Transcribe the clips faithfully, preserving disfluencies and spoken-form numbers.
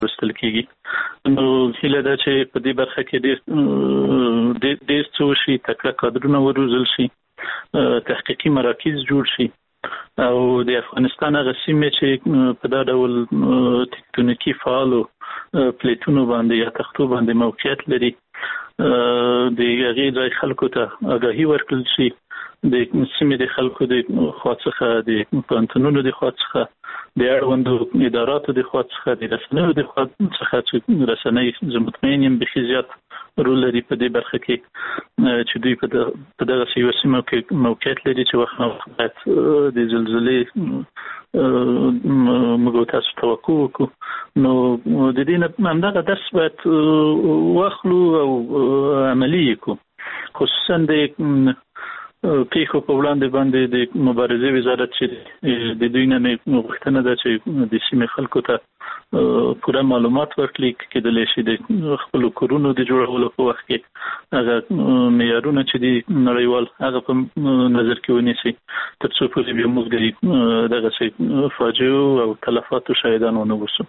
وستل کیږي. نو هیله ده چې په دې برخه کې ډېر ډېر څه شي، تکړه کادرونه وروزل شي، تحقیقي مراکز جوړ شي او د افغانستان هغه سیمې چې په دا ډول تکتونیکي فعالو پلیټونو باندې یا تختو باندې موقعیت لري د هغې ځای خلکو ته آګاهي ورکړل شي، د سیمې د خلکو د خوا څخه، د پوهنتونونو د خوا څخه، د اړوندو اداراتو د خوا څخه، د رسنیو د خوا څخه چې رسنۍ زه مطمئن یم بیخي زیات رول لري په دې برخه کې چې دوی په دغه یوه سیمه کې موقعیت لري چې وخت باید د زلزلې موږ تاسو توقع وکړو. نو د دې نه همدغه درس باید واخلو او عملي کړو، خصوصا د پیښو په وړاندې باندې د مبارزې وزارت چې د دوی نه غوښتنه ده چې د سیمې خلکو ته پوره معلومات ورکړي، کېدلی شي د خپلو کورونو د جوړولو په وخت کې هغه معیارونه چې دي نړیوال هغه په نظر کې ونیسي، تر څو پورې بیا موږ د دغسې فاجعو او تلفاتو شاهدان ونه اوسو.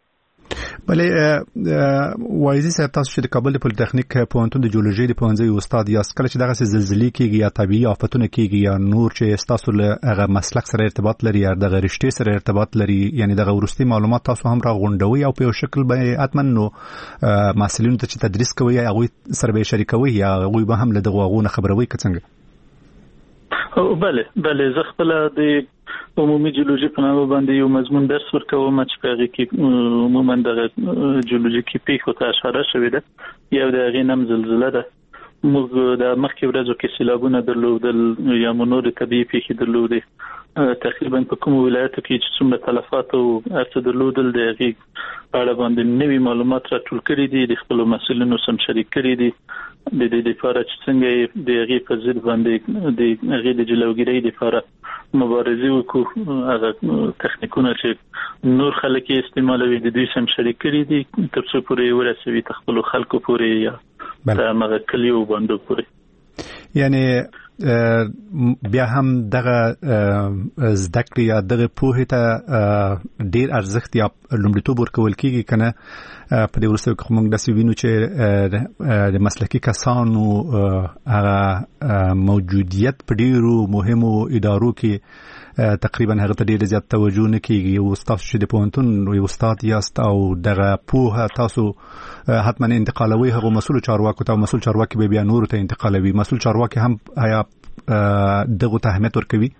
بلې وایزي صاحب، تاسو چې د کابل د پولیټیکنیک پوهنتون د جیولوژي د پوهنځي استاد یاست، کله چې دغسې زلزلې کېږي یا طبیعي آفتونه کېږي یا نور چې ستاسو له هغه مسلک سره ارتباط لري یا دغه رشتې سره ارتباط لري، یعنی دغه وروستي معلومات تاسو هم راغونډوئ او په یو شکل به حتما نو محصلینو ته چې تدریس کوئ هغوی سره به یې شریکوئ یا هغوی به هم له دغو هغو نه خبروئ که څنګه؟ بله بله زه خپله د عمومي جیولوژي په نامه باندې یو مضمون درس ورکوم چې په هغې کې عموما دغه جیولوژیکي پیښو ته اشاره شوې ده. یو د هغې نوم زلزله ده. موږ د مخکې ورځو کې سیلابونه درلودل یا مو نورې طبیعي پیښې درلودې، تقریبا په کومو ولایتو کې چې څومره تلفات او هر څه درلودل د هغې په اړه باندې نوي معلومات راټول کړي دي، د خپلو مسؤلینو سم شریک کړي دي د دې لپاره چې څنګه د هغې په ضد باندې د هغې د جلوګیرۍ لپاره مبارزې وکړو. هغه تخنیکونه چې نور خلک یې استعمالوي د دوی سم شریک کړي دي تر څو پورې ورسوي تر خپلو خلکو پورې یا د هغه کلیو باندې پورې. یعنی بیا هم دغه زده کړې یا دغه پوهې ته ډېر ارزښت یا لومړیتوب ورکول کېږي که نه؟ په دې وروستیو کې موږ داسې وینو چې د مسلکي کسانو هغه موجودیت په ډېرو مهمو ادارو کې تقریبا هغه ته ډېر زیات توجه نه کېږي. او تاسو چې د پوهنتون یو استاد یاست او دغه پوهه تاسو حتما انتقالوي هغو مسؤلو چارواکو ته، او مسؤل چارواکي به بیا نورو ته انتقالوي. مسؤل چارواکي هم آیا دغو ته اهمیت ورکوي؟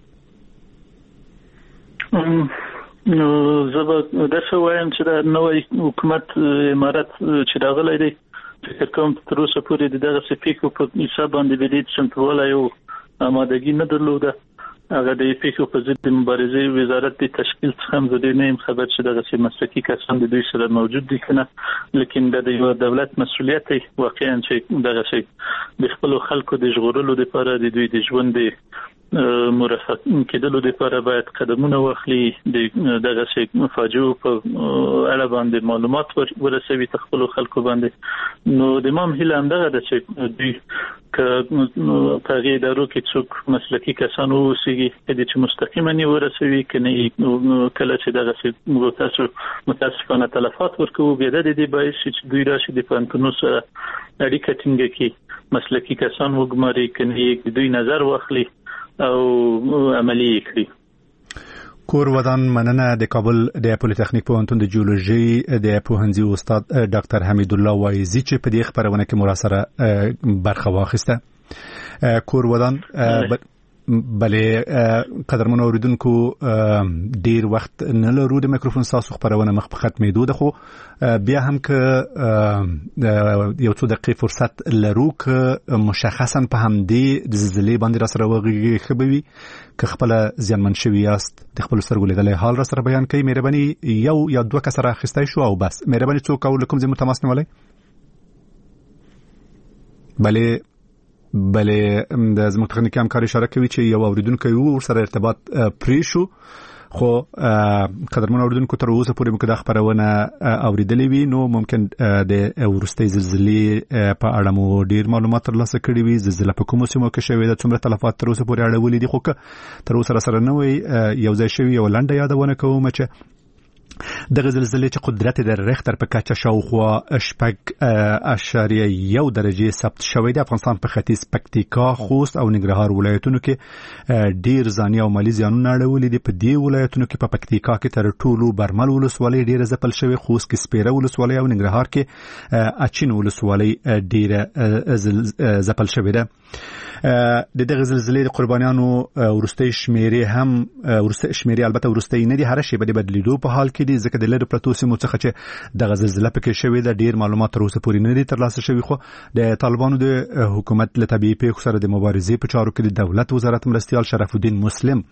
نو زه به داسې وایم چې د نوی حکومت امارت چې راغلی دی، فکر کوم تر اوسه پورې د دغسې پیښو په حساب باندې به دې چمتووالی او آمادګي نه درلوده. هغه د پیښو په ضد د مبارزې وزارت د تشکیل څخه هم زه ډېر نه یم خبر چې دغسې مسلکي کسان د دوی سره موجود دي که نه، لیکن دا د یو دولت مسؤلیت دی واقعا چې دغسې د خپلو خلکو د ژغورلو لپاره د دوی د ژوند د مرفع کېدلو لپاره باید قدمونه واخلي، د دغسې فاجعو په اړه باندې معلومات ورسوي تر خپلو خلکو باندې. نو د ما هم هیله همدغه ده چې دوی که په هغې ادارو کې څوک مسلکي کسان واوسېږي کله چې مستقیما یې ورسوي، که نه کله چې دغسې موږ تاسو متاسفانه تلفات ورکوو، بیا د دې باعث شي چې دوی راشي د پوهنتونونو سره اړیکه ټینګه کړي، مسلکي کسان وګماري، که نه د دوی نظر واخلي او عملی کړي. کور ودان مننه. د کابل د پولیټیکنیک پوهنتون د جیولوژي د پوهنځي استاد ډاکټر حمید الله وایزي چې په دې خبرونه کې مو سره برخه واخیسته. کور ودان. بلې قدرمن اوریدونکو ډیر وخت نه لرو د میکروفون تاسو خبرونه مخ په ختمېدو ده، خو بیا هم که یو څو دقیقې فرصت لرو که مشخصا په همدې د زلزلې باندې را سره وغږیږي ښه به وي. که خپله زیانمن شوي یاست د خپلو سترګو لیدلی حال را سره بیان کوئ. مهرباني یو یا دوه کسه را اخیستی شو او بس. مهرباني څوک او له کوم ځای مو تماس نیولی؟ بلې بلې د زموږ تخنیکي همکار اشاره کوي چې یو اوریدونکی و ورسره ارتباط پرې شو، خو قدرمن اوریدونکو تر اوسه پورې موږ دا خبرونه اوریدلې وي، نو ممکن د وروستۍ زلزلې په اړه مو ډیر معلومات ترلاسه کړي وي. زلزله په کومو سیمو کې شوې ده، څومره تلفات تر اوسه پورې اړولي دي، خو که تر اوسه سره نه وي یو ځای شوي یو لنډه یادونه کوم چې د زلزلې چې قدرت د ریختر په کچه شاوخوا شپږ اشاریه یو درجه ثبت شوی د افغانستان په ختیځ پکتیکا، خوست او ننګرهار ولایتونو کې ډیر ځاني او مالی زیانونه اړولي دي. په دې ولایتونو کې په پکتیکا کې تر ټولو برمل ولسوالۍ ډیر ځپل شوی، خوست کې سپیره ولسوالۍ او ننګرهار کې اچین ولسوالۍ ډیر ځپل شوی ده. د دغه زلزلې د قربانیانو ورستۍ شمیرې هم ورستۍ شمیرې البته ورستۍ نه دي، هر شی به د بدلیدو په حال کې دي، ځکه د لری پروتو سیمو څخه چې دغه زلزلې پکې شوې ده ډیر معلومات تر اوسه پورې نه دي ترلاسه شوي. خو د طالبانو د حکومت له طبيعي پیښو سره د مبارزې په چارو کې د دولت وزارت مرستیال شرف الدین مسلم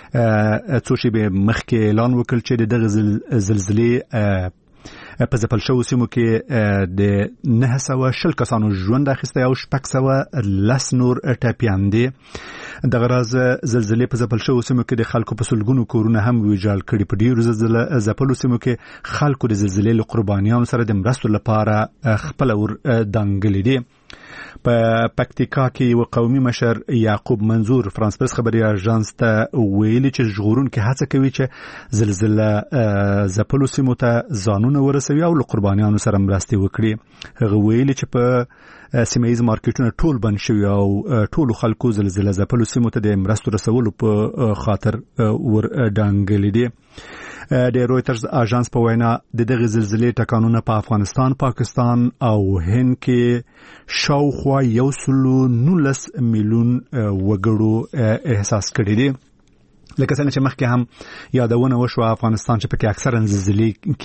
څو شی به مخکې اعلان وکړ چې د زلزلې په ځپل شوو سیمو کې د نه سوه شل کسانو ژوند اخیستی او شپږ سوه لس نور ټپیان دي. دغه راز زلزلې په ځپل شوو سیمو کې د خلکو په سلګونو کورونه هم ویجاړ کړي. په ډیرو زلزلې ځپلو سیمو کې خلکو د زلزلې له قربانیانو سره د مرستو لپاره خپل ور دانګلي دي. په پکتیکا کې یو قومي مشر یعقوب منظور فرانس پرس خبري اژانس ته ویلي چې ژغورونکو هڅه کوي چې زلزلې ځپلو سیمو ته ځانونه ورسوي او له قربانیانو سره مرستې وکړي. هغه ویلي چې په سیمایي مارکیټونه ټول بند شوي او ټول خلکو زلزلې ځپلو سیمو ته د مرستو رسولو په خاطر ور دانګلي دي. د رويټرز اژانس په وینا د دغه زلزلې ټکانونه په افغانستان، پاکستان او هند کې شاوخوا یو سلو نولس میلیون وګړو احساس کړي دي. لکه څنګه چې مخکې هم یادونه وشوه، افغانستان چې پکې اکثرا زلزلې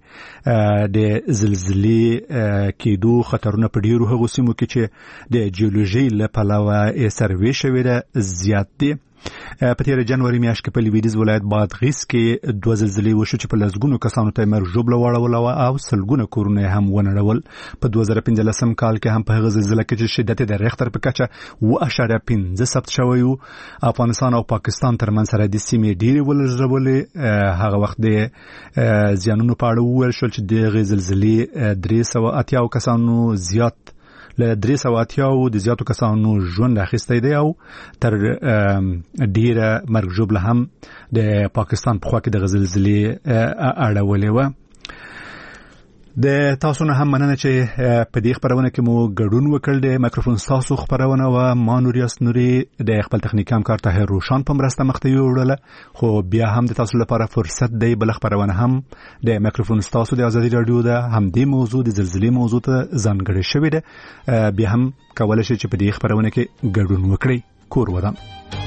کیږي د زلزلې کېدو خطرونه په ډیرو هغو سیمو کې چې د جیولوژي له پلوه سروې شوې ده زیات دي. په تیر جنوري میاشت کې په لویدیځ ولایت بادغیس کې دوه زلزلې وشو چې په لسګونو کسانو ته مرګ ژوبله واړوله او سلګونه کورونه هم ونړول. په دوه زره پنځلسم کال کې هم په هغه زلزلې کې چې شدت د ریختر په کچه اوه اعشاریه پنځه ثبت شوی و. افغانستان او پاکستان ترمنځ سره د سیمې ډېرې ولړزولې. هغه وخت د زیانونو په اړه وویل شول چې دغه زلزلې درې سوه اتیا کسانو زیات له درې سوه اتیاو د زیاتو کسانو ژوند اخیستی دی او تر ډیره مرګ ژوبله هم د پاکستان په خوا کې د زلزلې اړولې وه. د تاسو نه هم مننه چې په دې خبرونه کې مو ګډون وکړ. د مایکروفون تاسو خبرونه و ما نوریاس نوري د خپل تخنیکی همکار طاهر روشان په مرسته مخته وړله. خو بیا هم د تاسو لپاره فرصت دی بل خبرونه هم د مایکروفون تاسو د ازادي رادیو ده هم د موضوع د زلزلې موضوع ته ځانګړې شوې ده. بیا هم کولای شئ چې په دې خبرونه کې ګډون وکړئ. کور ودان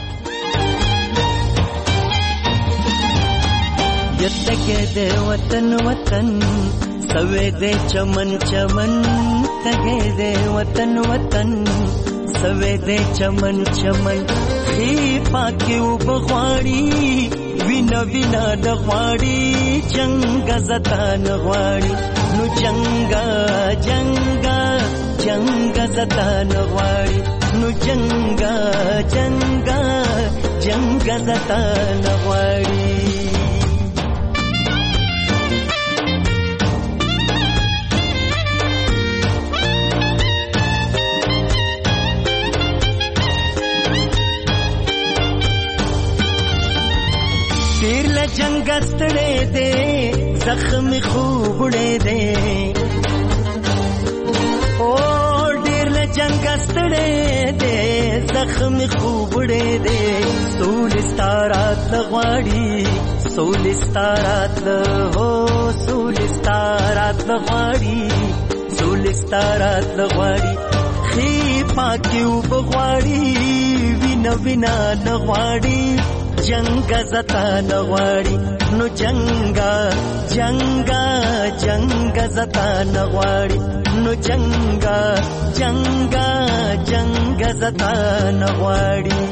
یتګه د وطن وطن سوے دے چمن چمن تگے دے وطن وطن سوے دے چمن چمن خی پاکی او بغواړي وینا وینا د غواړي جنگ زتان غواړي نو جنگا جنگا جنگ زتان غواړي نو جنگا جنگا جنگ زتان غواړي. جنگ استڑے دے زخم خوبڑے دے او ډیر له جنگ استڑے دے زخم خوبڑے دے سول ستارات لغواړي سول ستارات هو سول ستارات لغواړي سول ستارات لغواړي خی پاکی او بغواړي وینا وینا لغواړي جنگ زتا نغواړي نو جنگا جنگا جنگ زتا نغواړي نو جنگا جنگا جنگ زتا نغواړي.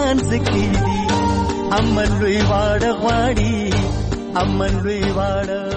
امن لوی واړه غواړي امن لوی واړه